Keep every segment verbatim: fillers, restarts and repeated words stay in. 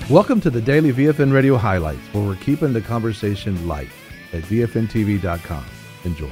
Welcome to the Daily V F N Radio Highlights, where we're keeping the conversation light at V F N T V dot com. Enjoy.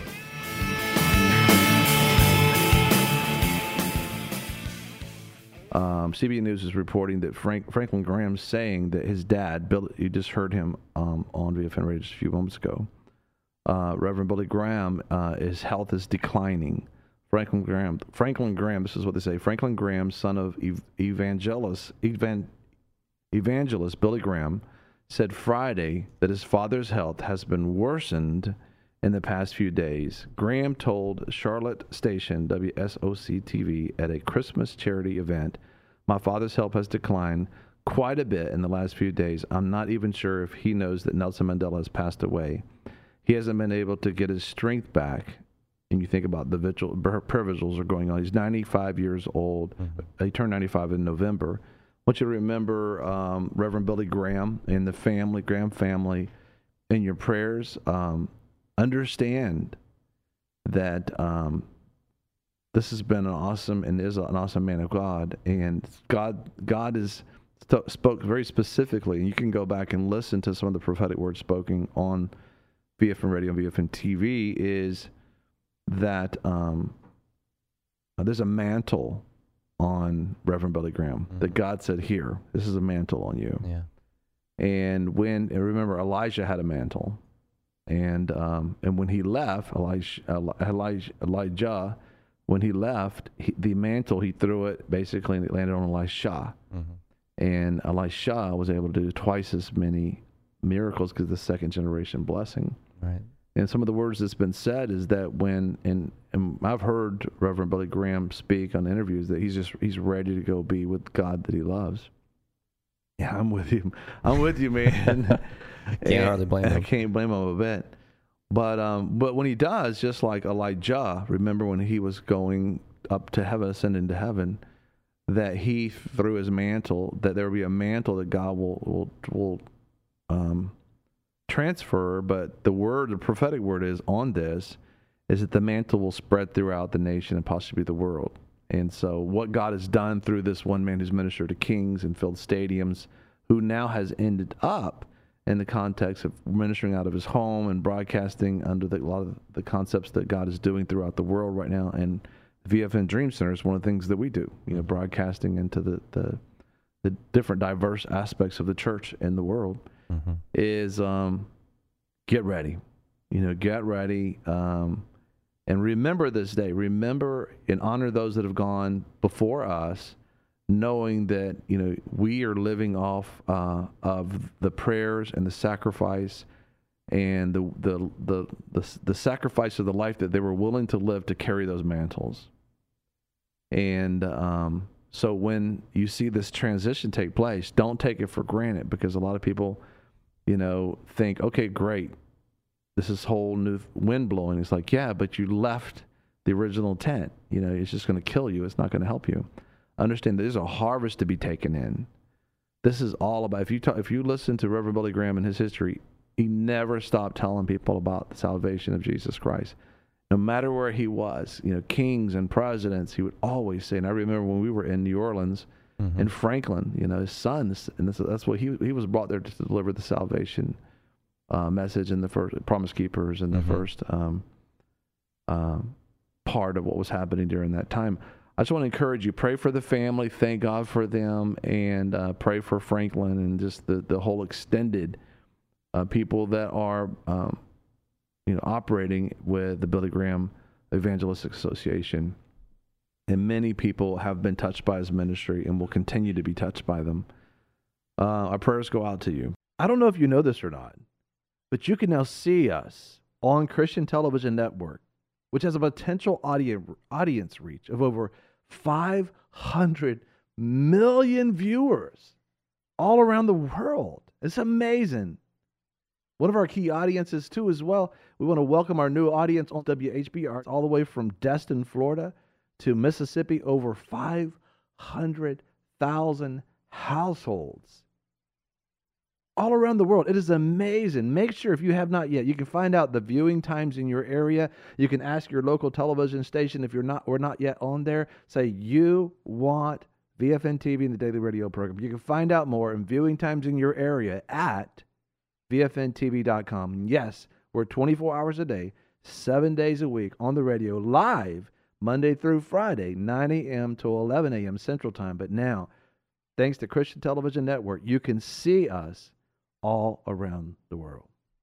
Um, C B N News is reporting that Frank, Franklin Graham's saying that his dad, Bill, you just heard him um, on V F N Radio just a few moments ago, uh, Reverend Billy Graham, uh, his health is declining. Franklin Graham, Franklin Graham, this is what they say, Franklin Graham, son of ev- evangelist, evan, evangelist Billy Graham, said Friday that his father's health has been worsened in the past few days. Graham told Charlotte station W S O C T V at a Christmas charity event, "My father's health has declined quite a bit in the last few days. I'm not even sure if he knows that Nelson Mandela has passed away. He hasn't been able to get his strength back." And you think about the vigil, prayer vigils are going on. He's ninety-five years old. Mm-hmm. He turned ninety-five in November. I want you to remember um, Reverend Billy Graham and the family, Graham family, in your prayers. Um, understand that um, this has been an awesome and is an awesome man of God. And God God is st- spoke very specifically. And you can go back and listen to some of the prophetic words spoken on V F N Radio and V F N T V is that um, there's a mantle on Reverend Billy Graham, mm-hmm. that God said, here, this is a mantle on you. Yeah. And when, and remember, Elijah had a mantle. And um, and when he left, Elijah, Elijah, Elijah when he left, he, the mantle, he threw it basically, and it landed on Elisha. Mm-hmm. And Elisha was able to do twice as many miracles because of the second generation blessing. Right. And some of the words that's been said is that when, and, and I've heard Reverend Billy Graham speak on interviews that he's just, he's ready to go be with God that he loves. Yeah, I'm with you. I'm with you, man. Can't hardly blame him. I can't blame him a bit. But, um, but when he does, just like Elijah, remember when he was going up to heaven, ascending to heaven, that he, through his mantle, that there will be a mantle that God will, will, will, um, transfer, but the word, the prophetic word is on this, is that the mantle will spread throughout the nation and possibly the world. And so what God has done through this one man who's ministered to kings and filled stadiums, who now has ended up in the context of ministering out of his home and broadcasting under the, a lot of the concepts that God is doing throughout the world right now. And V F N Dream Center is one of the things that we do, you know, broadcasting into the, the, the different diverse aspects of the church in the world. Mm-hmm. Is um, get ready, you know, get ready, um, and remember this day. Remember and honor those that have gone before us, knowing that, you know, we are living off uh, of the prayers and the sacrifice and the, the the the the sacrifice of the life that they were willing to live to carry those mantles. And um, so when you see this transition take place, don't take it for granted, because a lot of people, you know, think, okay, great, this is whole new wind blowing. It's like, yeah, but you left the original tent. You know, it's just going to kill you. It's not going to help you. Understand there's a harvest to be taken in. This is all about, if you talk, if you listen to Reverend Billy Graham and his history, he never stopped telling people about the salvation of Jesus Christ. No matter where he was, you know, kings and presidents, he would always say, and I remember when we were in New Orleans, mm-hmm. in Franklin, you know, his sons, and that's, that's what he he was brought there to deliver the salvation uh, message and the first Promise Keepers and the mm-hmm. first um, um, part of what was happening during that time. I just want to encourage you, pray for the family, thank God for them, and uh, pray for Franklin and just the, the whole extended uh, people that are, um, you know, operating with the Billy Graham Evangelistic Association. And many people have been touched by his ministry and will continue to be touched by them. Uh, our prayers go out to you. I don't know if you know this or not, but you can now see us on Christian Television Network, which has a potential audience audience reach of over five hundred million viewers all around the world. It's amazing. One of our key audiences, too, as well. We want to welcome our new audience on W H B R all the way from Destin, Florida, to Mississippi. Over five hundred thousand households all around the world. It is amazing. Make sure, if you have not yet, you can find out the viewing times in your area. You can ask your local television station if you're not, we're not yet on there. Say, you want V F N T V and the Daily Radio program. You can find out more and viewing times in your area at V F N T V dot com. Yes, we're twenty-four hours a day, seven days a week on the radio, live Monday through Friday, nine a.m. to eleven a.m. Central Time. But now, thanks to Christian Television Network, you can see us all around the world.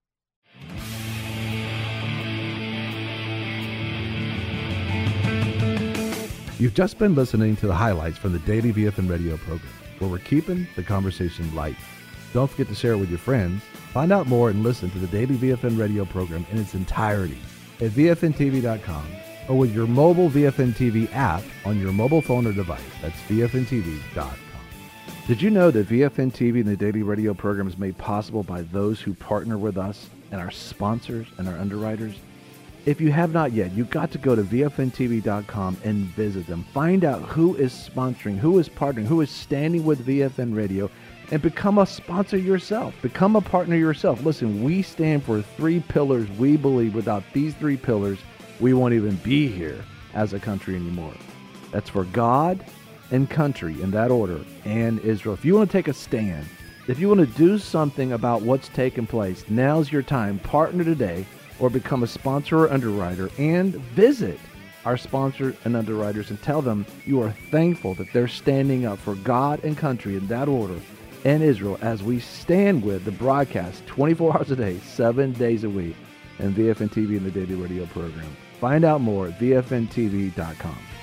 You've just been listening to the highlights from the Daily V F N Radio program, where we're keeping the conversation light. Don't forget to share it with your friends. Find out more and listen to the Daily V F N Radio program in its entirety at V F N T V dot com or with your mobile V F N T V app on your mobile phone or device. That's V F N T V dot com. Did you know that V F N T V and the Daily Radio program is made possible by those who partner with us and our sponsors and our underwriters? If you have not yet, you've got to go to V F N T V dot com and visit them. Find out who is sponsoring, who is partnering, who is standing with V F N Radio, and become a sponsor yourself. Become a partner yourself. Listen, we stand for three pillars. We believe without these three pillars, we won't even be here as a country anymore. That's for God and country, in that order, and Israel. If you want to take a stand, if you want to do something about what's taking place, now's your time. Partner today or become a sponsor or underwriter, and visit our sponsors and underwriters and tell them you are thankful that they're standing up for God and country in that order and Israel as we stand with the broadcast twenty-four hours a day, seven days a week, and V F N T V and the Daily Radio program. Find out more at V F N T V dot com.